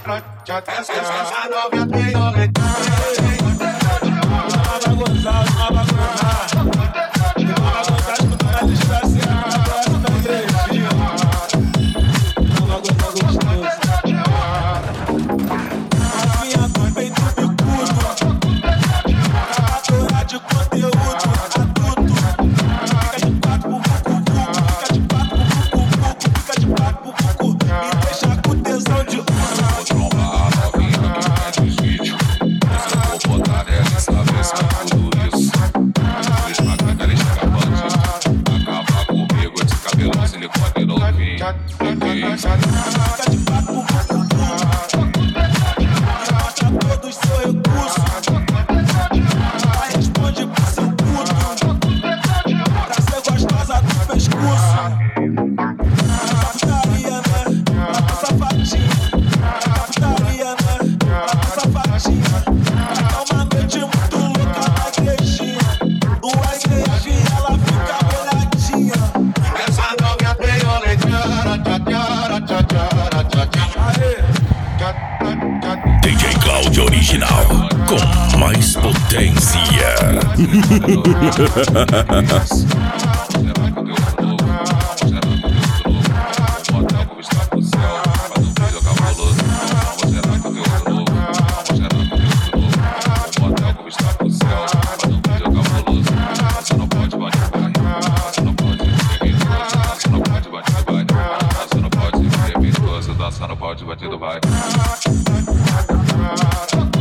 Essa novinha violenta. Vai gozar, vai gozar. Vai gozar escutando a desgraçada da igrejinha. Vai gozar gostoso. Novinha do peito bicudo. Acabadora de conteúdo adulto. Fica de quatro pro cucu, fica de quatro pro cucu, fica de quatro pro cucu. Me deixa com tesão de DJ Cláudio Original com mais potência. Só não pode bater do bairro.